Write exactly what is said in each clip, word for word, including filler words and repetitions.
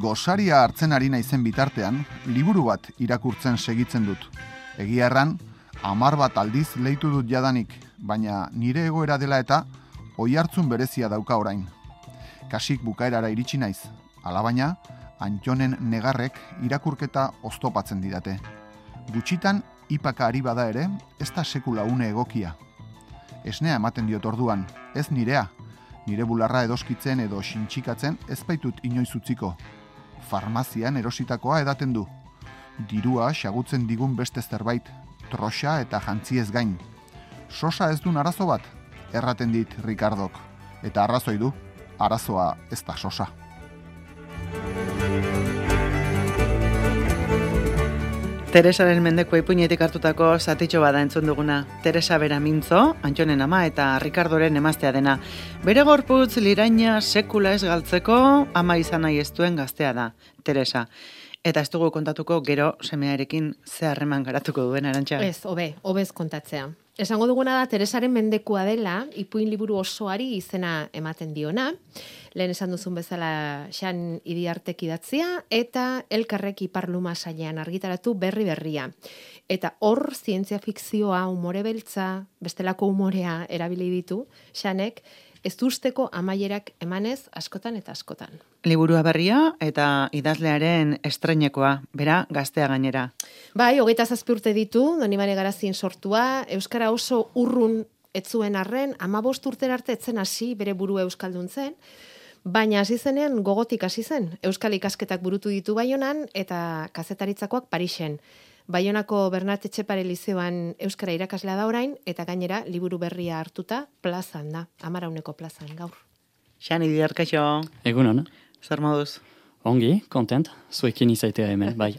gosaria hartzen ari naizen bitartean, liburu bat irakurtzen segitzen dut. Egia erran, hamar bat aldiz leitu dut jadanik, baina nire egoera dela eta oihartzun berezia dauka orain. Kasik bukaerara iritsi naiz, alabaina, Antxonen negarrek irakurketa oztopatzen didate. Gutxitan, ipaka ari bada ere, ez da sekula une egokia. Esnea ematen diot orduan, ez nirea. Nire bularra edoskitzen edo sintxikatzen ez baitut inoiz utziko. Farmazian erositakoa edaten du. Dirua xagutzen digun beste zerbait, troxa eta jantziez gain. Sosa ez dun arazo bat, erraten dit Ricardok. Eta arrazoi du, arazoa ez da sosa. Teresaren mendeko ipuinetik hartutako zatitxo bada entzun duguna. Teresa bera mintzo, Antxonen ama eta Ricardoren emaztea dena. Bere gorputz liraina sekula ez galtzeko ama izan nahi ez duen gaztea da, Teresa. Eta ez dugu kontatuko gero semearekin ze harreman garatuko duen, Arantxa. Ez, hobe, hobez kontatzea. Esango duguna da, Teresaren mendekua dela, ipuin liburu osoari izena ematen diona. Lehen esan duzun bezala Xan Iriartek idatzia, eta Elkarrek Iparluma sailean argitaratu berri berria. Eta hor, zientzia fikzioa, umore beltza, bestelako umorea erabili ditu, Xanek, ez duzteko amaierak emanez askotan eta askotan. Liburua berria eta idazlearen estreinekoa, bera gaztea gainera. Bai, hogeita zazpi urte ditu, Donibane Garazin sortua, euskara oso urrun etzuen arren, hamabost urtera arte etzen hasi bere burua euskaldun zen, baina hasi zenean gogotik hasi zen. Euskal ikasketak burutu ditu Baionan eta kazetaritzakoak Parisen. Baionako Bernat Etxepare Lizeoan euskara irakaslea da orain, eta gainera liburu berria hartuta plazan da, Amarauneko plazan gaur. Xan Iriar, kaixo. Egunon. Zer moduz? Ongi, kontent, zuekin izaitea hemen, bai.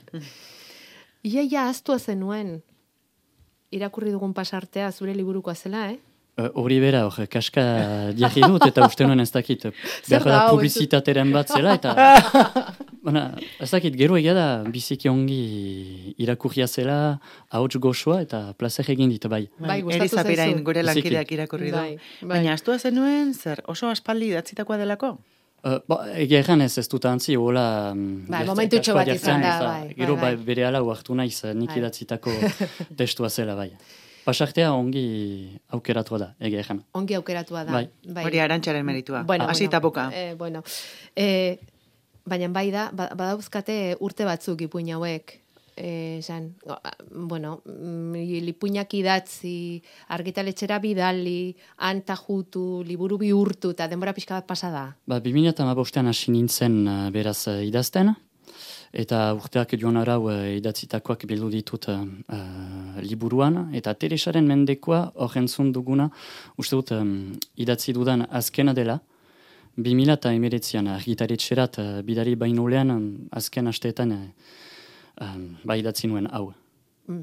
Iaia aztua zenuen, irakurri dugun pasartea zure liburukoa zela, eh? Hori uh, bera, hor, kaska diarri dut, eta uste nuen ez dakit, behar da publizitateren bat zela, eta bana, ez dakit, gero egia da, biziki ongi irakurria zela, ahots goxoa, eta plazer egin dit, bai. Bai, gustatu zaizu. Erizapirain gure lankideak irakurri du. Bai, bai. Baina aztua zenuen, zer, oso aspaldi idatzitakoa delako? Uh, ba, egia egan ez ez dut antzi, hola... Bai, momentutxo bat izan da, bai. Gero bai, bai. bere ala huartu naiz, nik Bai. idatzitako testua zela, bai. Pasartea ongi aukeratua da, egia egan. Ongi aukeratua da. Bai. Bai. Hori Arantxaren meritua. Bueno, Hasi bueno, tapuka. Eh, bueno. Eh, baina bai da, ba- badauzkate urte batzuk ipuin hauek. Eh, jan, bueno, lipuinak idatzi, argitaletxera bidali, antajutu, liburu bihurtu, eta denbora pixka bat pasa da. Ba, bi mila hamabostean hasi nintzen uh, beraz uh, idazten, eta urteak joan arau uh, idatzitakoak bildu ditut uh, liburuan, eta Teresaren mendekoa horrentzun duguna, uste dut um, idatzi dudan azkena dela, bi mila emeretzian argitaletxerat uh, bidari bainolean um, azken asteetan uh, um, bai idatzi nuen hau. Mm.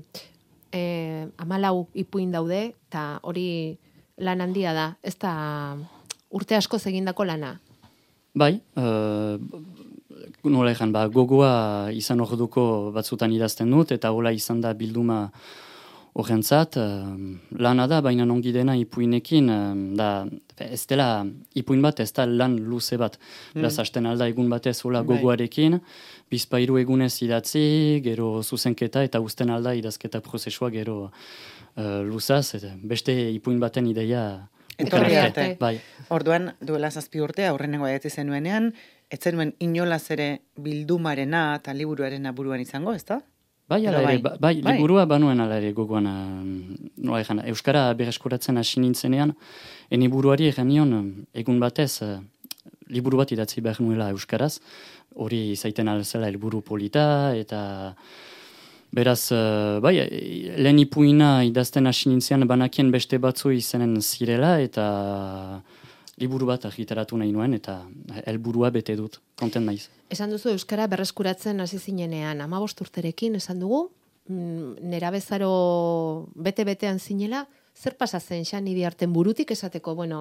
Eh, amalau ipuin daude, eta hori lan handia da, ez da urte asko egindako lana. Bai, uh, nola egan, ba, gogoa izan orduko batzutan idazten dut, eta hola izan da bilduma horrentzat, uh, lana da, baina ongi dena ipuinekin, uh, da, ez dela, ipuin bat, ez da lan luze bat. Mm. Beraz, hasten alda egun batez hola gogoarekin, bizpairu egunez idatzi, gero zuzenketa, eta uzten alda idazketa prozesua gero uh, luzaz, eta beste ipuin baten ideia Etorri ukan arte. Bai. Orduan, duela zazpi urte, aurrenengo idatzi zenuenean, ez zenuen inolaz ere bildumarena eta liburuarena buruan izango, ez da? Bai, ala Edo ere, bai. ba- bai, Bai. liburua banuen ala ere gogoan, uh, nola egan, Euskara bereskuratzen hasi nintzenean, ene buruari egan nion, uh, egun batez, uh, liburu bat idatzi behar nuela Euskaraz, hori zaiten alzela helburu polita, eta beraz, uh, bai, lehen ipuina idazten hasi nintzean banakien beste batzu izenen zirela, eta liburu bat argitaratu nahi nuen, eta helburua bete dut, konten naiz. Esan duzu Euskara berreskuratzen hasi zinenean, hamabost urterekin esan dugu, mm, nerabezaro bete-betean zinela, zer pasa zen Xan Iriarten burutik esateko, bueno,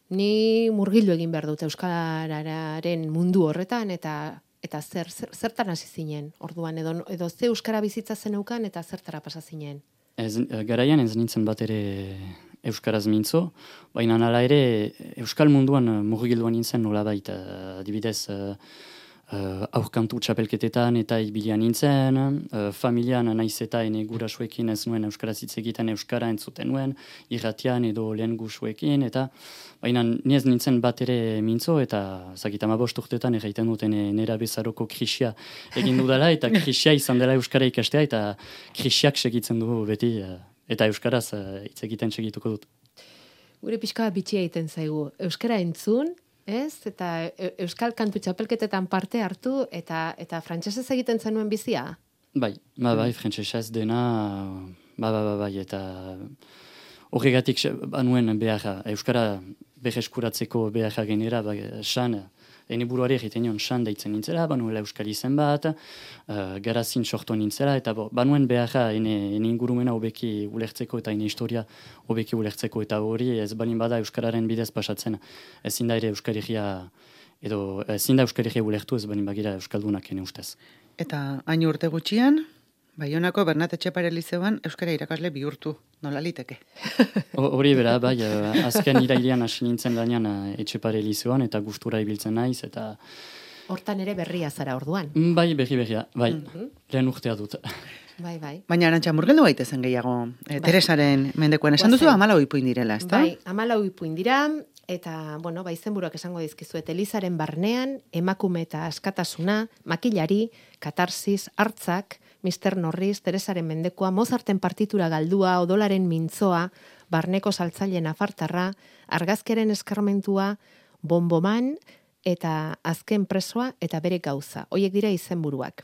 ni murgildu egin behar dut euskararen mundu horretan, eta eta zer, zer zertan hasi zinen orduan, edo, edo ze euskara bizitza zeneukan, eta zertara pasa zinen? Ez, garaian ez nintzen bat ere euskaraz mintzo, baina hala ere euskal munduan murgilduan nintzen nola baita, adibidez, uh, uh, aurkantu txapelketetan eta ibilia nintzen, uh, familian naiz eta ene gurasuekin ez nuen euskaraz hitz egiten euskara entzuten nuen, irratian edo lehen gusuekin, eta baina niez nintzen bat ere mintzo, eta zakit amabost urtetan erraiten duten nera bezaroko krisia egin dudala, eta krisia izan dela euskara ikastea, eta krisiak segitzen dugu beti, uh, eta euskaraz uh, hitz egiten segituko dut. Gure pixka bitxia egiten zaigu. Euskara entzun, ez? Eta euskal kantu txapelketetan parte hartu, eta eta frantsesez egiten zenuen bizia? Bai, ba, bai, frantsesez dena, ba, ba, ba, bai, eta horregatik banuen beharra, euskara berreskuratzeko beharra genera, ba, san, ene buruari egiten nion san deitzen nintzela, banuela euskal izen bat, uh, garazin sortu nintzela, eta bo, banuen beharra ene, ene ingurumena hobeki ulertzeko eta ene historia hobeki ulertzeko, eta hori ez balin bada euskararen bidez pasatzen, ezin da ere euskarigia, edo ezin da euskarigia ulertu ez balin bagira euskaldunak ene ustez. Eta hain urte gutxian, Baionako Bernat Etxepare Lizeoan euskara irakasle bihurtu, nola liteke? Hori bera, bai, azken irailean hasi nintzen lanean Etxepare Lizeoan, eta gustura ibiltzen naiz, eta... Hortan ere berria zara orduan. Bai, berri berria, bai, Mhm. lehen urtea dut. Bai, bai. Baina Arantxa murgeldu gaitezen gehiago, e, Teresaren mendekoan. Esan duzu Goazen. hamalau ipuin direla, ezta? Bai, hamalau ipuin dira, eta, bueno, ba, izenburuak esango dizkizuet, Elizaren barnean, emakume eta askatasuna, makilari, katarsis, hartzak, mister Norris, Teresaren mendekoa, Mozarten partitura galdua, odolaren mintzoa, barneko saltzaile nafartarra, argazkeren eskarmentua, bomboman, eta azken presoa, eta bere gauza. Hoiek dira izenburuak.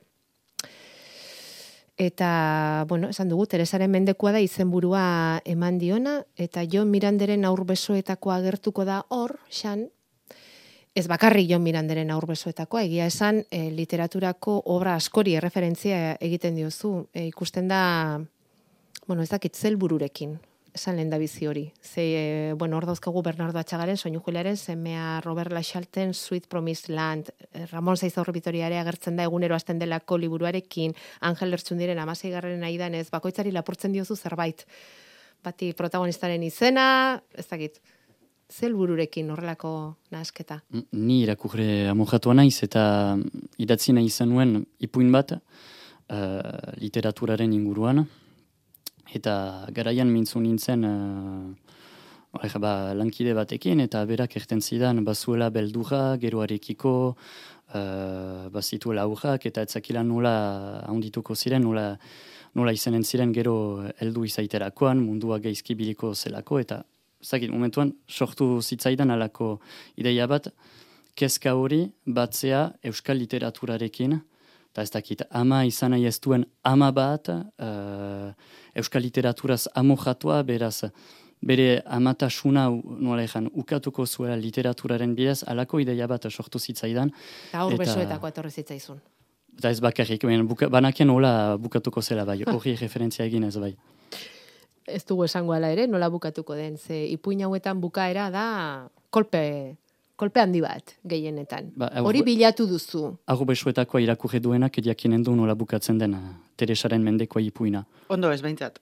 Eta, bueno, esan dugu, Teresaren mendekoa da izenburua eman diona, eta Jon Miranderen aurbesoetakoa agertuko da hor, xan, ez bakarri Jon Miranderen aurbesoetakoa, egia esan, e, literaturako obra askori erreferentzia egiten diozu. E, ikusten da, bueno, ez dakit zelbururekin, esan lehen da bizi hori. Ze, e, bueno, hor dauzkagu Bernardo Atxagaren, Soinu Juliaren, semea Robert Laxalten, Sweet Promised Land, Ramon Saizaur Bitoriare agertzen da egunero hasten delako liburuarekin, Angel Lertxundiren amaseigarren aidan ez, bakoitzari lapurtzen diozu zerbait. Bati protagonistaren izena, ez dakit, zelbururekin horrelako nahasketa. Ni irakurre amojatua naiz, eta idatzi nahi izan nuen ipuin bat uh, literaturaren inguruan, eta garaian mintzu nintzen uh, ba, lankide batekin, eta berak erten zidan bazuela beldurra, geroarekiko, uh, bazituela aurrak, eta etzakila nola handituko ziren, nola, nola izanen ziren gero heldu izaiterakoan, mundua gaizki biliko zelako, eta zakit, momentuan sortu zitzaidan alako ideia bat, kezka hori batzea euskal literaturarekin, eta ez dakit, ama izan nahi ez duen ama bat, uh, euskal literaturaz amojatua, beraz, bere amatasuna, nola ezan, ukatuko zuela literaturaren bidez, alako ideia bat sortu zitzaidan. Eta hor besoetako etorri zitzaizun. Eta ez bakarrik, buka, banakien hola bukatuko zela bai, hori referentzia egin ez bai. Ez dugu esango ala ere, nola bukatuko den, ze ipuin hauetan bukaera da kolpe, kolpe handi bat gehienetan. Ba, hori bilatu duzu. Ago besoetakoa irakurri duenak ediakinen du nola bukatzen dena Teresaren mendekoa ipuina. Ondo ez, behintzat.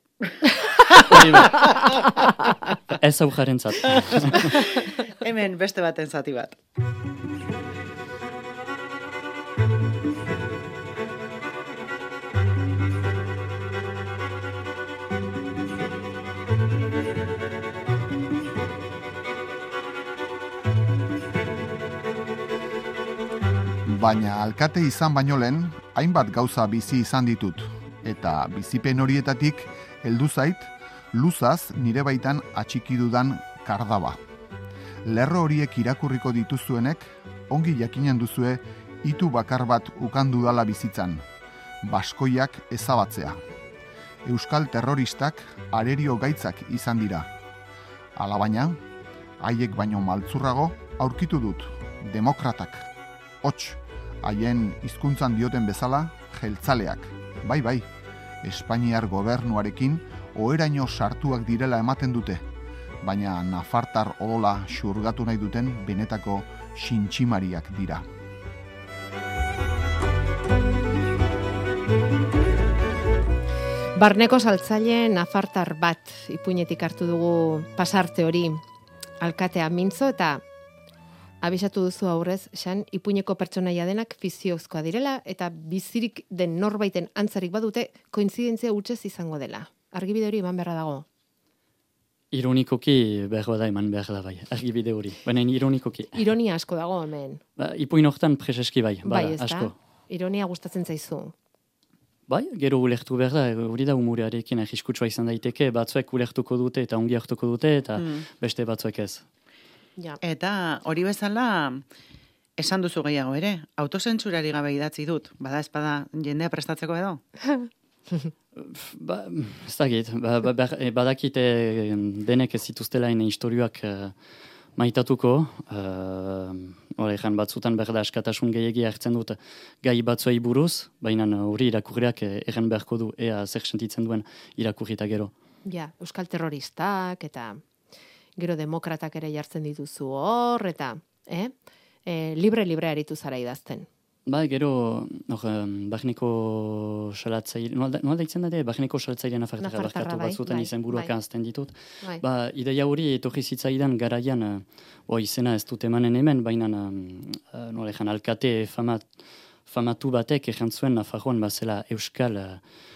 Ez aujaren zat. Hemen beste baten zati bat. Baina alkate izan baino lehen, hainbat gauza bizi izan ditut. Eta bizipen horietatik, heldu zait, luzaz nire baitan atxiki dudan kardaba. Lerro horiek irakurriko dituzuenek, ongi jakinen duzue itu bakar bat ukandu dala bizitzan. Baskoiak ezabatzea. Euskal terroristak arerio gaitzak izan dira. Alabaina, haiek baino maltzurrago aurkitu dut, demokratak. Hots, haien hizkuntzan dioten bezala, jeltzaleak. Bai, bai, Espainiar gobernuarekin oheraino sartuak direla ematen dute, baina nafartar odola xurgatu nahi duten benetako xintximariak dira. Barneko saltzaile nafartar bat ipuinetik hartu dugu pasarte hori, alkatea mintzo eta abisatu duzu aurrez, Xan, ipuineko pertsonaia denak fiziozkoa direla, eta bizirik den norbaiten antzarik badute, koinzidentzia hutsez izango dela. Argibide hori eman beharra dago. Ironikoki behar bada eman behar da bai, argibide hori. Baina ironikoki. Ironia asko dago hemen. Ba, ipuin hortan preseski bai, Bai, bada, ez da? asko. Ironia gustatzen zaizu. Bai, gero ulertu behar da, hori da umurearekin arriskutsua izan daiteke, batzuek ulertuko dute eta ongi hartuko dute, eta Mm. beste batzuek ez. Ja. Eta hori bezala, esan duzu gehiago ere, autozentsurari gabe idatzi dut, bada espada jendea prestatzeko edo? Ba, ez dakit, ba, ba, ba, badakite denek ez zituztelain historioak uh, maitatuko, uh, horrean batzutan behar da askatasun gehiagia hartzen dut gai batzuei buruz, baina hori irakurriak erren beharko du, ea zer sentitzen duen irakurrita gero. Ja, euskal terroristak, eta gero demokratak ere jartzen dituzu hor, eta eh? E, libre-libre aritu zara idazten. Ba, gero, hor, bagneko salatzaile, nola daitzen da, bagneko salatzailean afartarra Nafartarra, barkatu bai, batzutan bai, izen buruak bai. azten ditut. Bai. Ba, ideia hori etorri zitzaidan garaian, uh, o, izena ez dut emanen hemen, baina uh, nola ejan, alkate famat, famatu batek ejan zuen Nafarroan bazela euskal uh,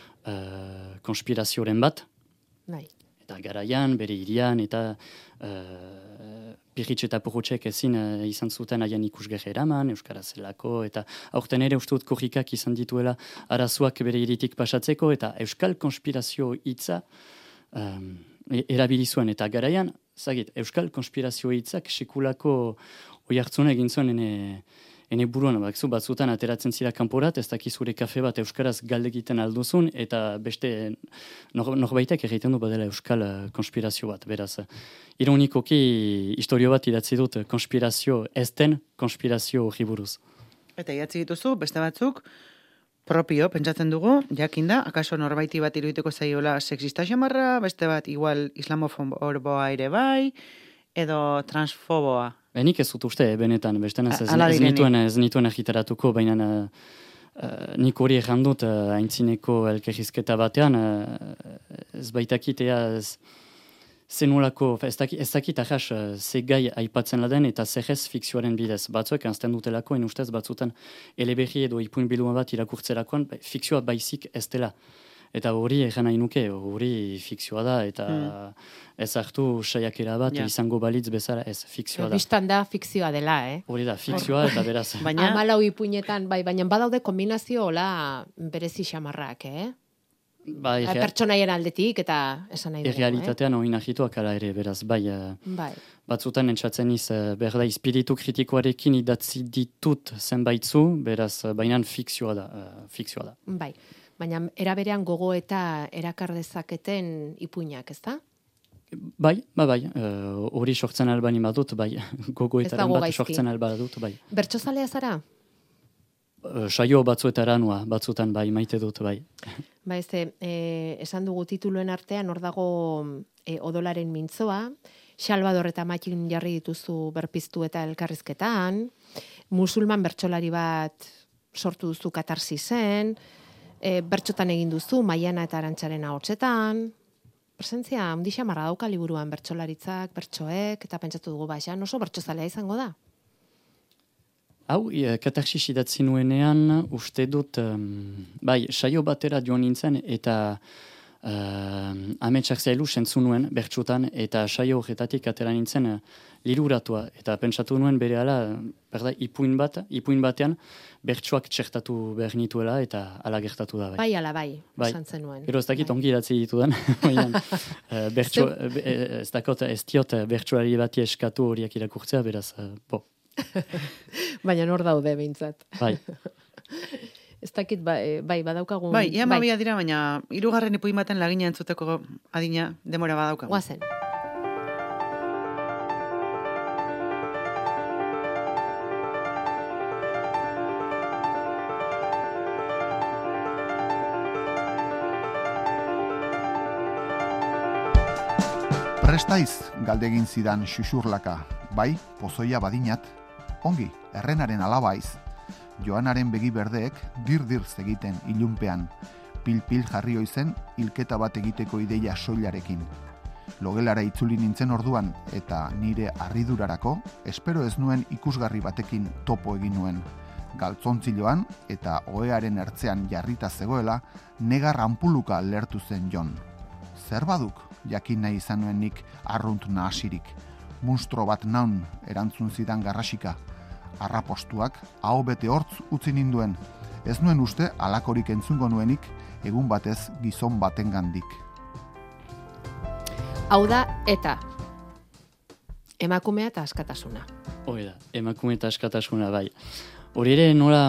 uh, konspirazioren bat, Bai. eta garaian, bere irian, eta uh, Pirritx eta Porrotxek ezin uh, izan zuten haien ikusgerra eraman, euskara zelako, eta aurten ere uste dut korrikak izan dituela arazoak bere iritik pasatzeko, eta euskal konspirazio hitza um, erabili zuen, eta garaian, zagit, euskal konspirazio hitzak sekulako oihartzuna egin zuen ene, ene buruan, bakzu, batzutan ateratzen zira kanporat, ez dakizure kafe bat euskaraz galdegiten alduzun, eta beste nor, norbaitek egiten du badela euskal uh, konspirazio bat, beraz. Ironikoki historio bat idatzi dut konspirazio ez den konspirazio hori buruz. Eta idatzi dituzu, beste batzuk, propio, pentsatzen dugu, jakinda, akaso norbaiti bat irudituko zaiola sexista xamarra, beste bat igual islamofoboa ere bai, edo transfoboa. Benik ez dut uste, benetan, bestean ez, ez, Hala ez direnik. nituen, ez nituen argitaratuko, baina uh, uh, nik hori egan dut uh, aintzineko elkerrizketa batean, uh, ez baitakitea ez zenolako, ez dakit, ez dakit ahas, uh, ze gai aipatzen laden eta zerrez fikzioaren bidez. Batzuek anzten dutelako, en ustez batzutan eleberri edo ipuin bilduma bat irakurtzerakoan, ba, fikzioa baizik ez dela. Eta hori egan nahi nuke, hori fikzioa da, eta Hmm. ez hartu saiakera bat, Ja. izango balitz bezala, ez fikzioa da. Bistan da fikzioa dela, eh? Hori da, fikzioa eta beraz. Baina, Hamalau ipuinetan, bai, baina badaude kombinazio hola berezi xamarrak, eh? Ba, Bai, errea- pertsonaien aldetik, eta esan nahi dugu, eh? errealitatean hori nahituak ala ere, beraz, bai, eh, Bai. batzutan entzatzen iz, eh, behar da, espiritu kritikoarekin idatzi ditut zenbaitzu, beraz, eh, bainan fikzioa da, eh, fikzioa da. Bai, baina eraberean gogo eta erakar dezaketen ipuinak, ezta? Bai, ba, bai, eh, hori sortzen albani badut, bai, gogoetaren dago bat gaizki. sortzen alba dut, bai. Bertsozalea zara? Eh, Saio batzuetara nua, batzutan bai, maite dut, bai. Ba, ez, e, esan dugu tituluen artean, hor dago e, odolaren mintzoa, Salvador eta Matin jarri dituzu berpiztu eta elkarrizketan, musulman bertsolari bat sortu duzu katarsisen, e, bertxotan egin duzu, Maiana eta Arantzaren ahotsetan, presentzia handi xamarra dauka liburuan bertsolaritzak, bertsoek, eta pentsatu dugu baixan, oso bertsozalea izango da. Hau, e, katarsis idatzi nuenean, uste dut, um, bai, saio batera joan nintzen, eta uh, ametsak zailu sentzu nuen bertsutan, eta saio horretatik atera nintzen uh, liruratua, eta pentsatu nuen bere ala, berda, ipuin bat, ipuin batean, bertsuak txertatu behar nituela, eta ala gertatu da, bai. Bai, ala bai, Bai. esan zenuen. Gero ez dakit Bai. ongi idatzi ditudan, baina uh, bertsu, uh, ez dakot, ez diot uh, bertsuari bati eskatu horiak irakurtzea, beraz, uh, bo, Baina nor daude behintzat. bai. Ez dakit, ba, e, bai, badaukagun... bai, ia mabia dira, baina hirugarren ipuin baten lagina entzuteko adina demora badaukagu. Guazen. Prestaiz galdegin zidan xuxurlaka, bai, pozoia badinat, ongi, errenaren alabaiz, Joanaren begi berdeek dir-dir egiten ilunpean, pil-pil jarri oizen hilketa bat egiteko ideia soilarekin. Logelara itzuli nintzen orduan eta nire harridurarako, espero ez nuen ikusgarri batekin topo egin nuen. Galtzontziloan eta ohearen ertzean jarrita zegoela, negar anpuluka lertu zen Jon. Zer baduk, jakin nahi izan nuen nik arrunt nahasirik. Munstro bat naun, erantzun zidan garrasika. Arrapostuak, aho bete hortz utzi ninduen. Ez nuen uste alakorik entzungo nuenik, egun batez gizon batengandik. Hau da, eta emakumea eta askatasuna. Hori da, emakume eta askatasuna, bai. Hori ere nola,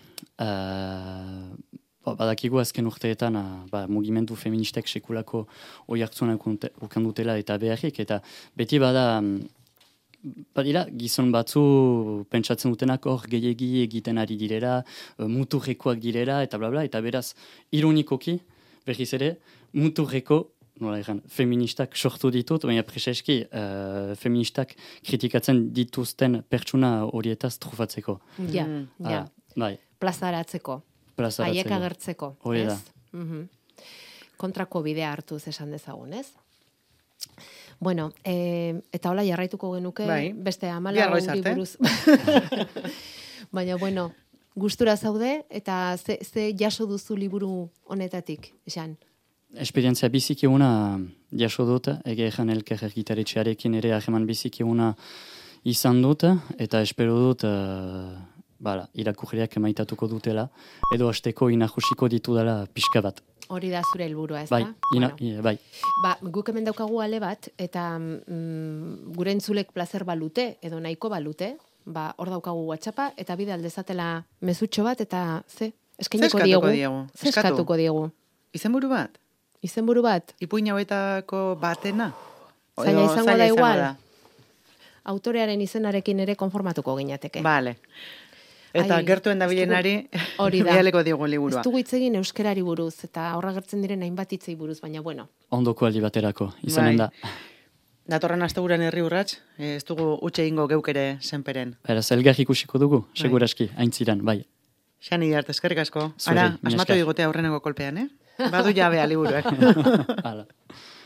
uh, badakigu azken urteetan, uh, ba, mugimendu feministek sekulako oi hartzunak ukandutela eta beharrik, eta beti bada, badira, gizon batzu pentsatzen dutenak hor gehiegi egiten ari direla, muturrekoak direla, eta bla bla, eta beraz, ironikoki, berriz ere, muturreko, nola egan, feministak sortu ditut, baina preseski uh, feministak kritikatzen dituzten pertsuna horietaz trufatzeko. Ja, Mm. ja. Ah, bai, Plazaratzeko, plazaratzeko. haiek agertzeko, Hori da. ez? Mhm. Kontrako bidea hartuz esan dezagun, ez? Bueno, e, eta hola jarraituko genuke, Bai. beste Bihar amala goiz hori arte. buruz. Baina, bueno, gustura zaude, eta ze, ze jaso duzu liburu honetatik, esan? Esperientzia biziki una jaso dut, ege ejan elker gitaretxearekin ere hageman biziki una izan dut, eta espero dut uh, bala, irakurriak emaitatuko dutela, edo hasteko inajusiko ditu dela pixka bat. Hori da zure helburua, ez Bai, da? ina, Bueno. i- bai. Ba, guk hemen daukagu ale bat, eta mm, gure entzulek plazer balute, edo nahiko balute, ba, hor daukagu WhatsAppa, eta bide aldezatela mezutxo bat, eta ze, eskainiko Ze eskatuko diegu. diegu? Ze Eskatu. eskatuko diegu. Izenburu bat? Izenburu bat, Ipuin hauetako batena? zaila Edo izango zaila da igual. da? Autorearen izenarekin ere konformatuko ginateke. Vale. Eta Ai, gertuen ez dugu- dabilenari Hori da. bialeko digu liburua. Ez dugu hitz egin euskerari buruz, eta horra gertzen diren hainbat hitzei buruz, baina bueno. Ondoko aldi baterako, izanen Bai. da. Datorren asteburuan herri urrats, ez dugu utxe ingo geukere senperen. Beraz, elgar ikusiko dugu, seguraski, aintziran, bai. Xani arte, eskerrik asko. Zuri, Ara, mila asmatu esker. digotea aurreneko kolpean, eh? Badu jabea liburuak. Hala.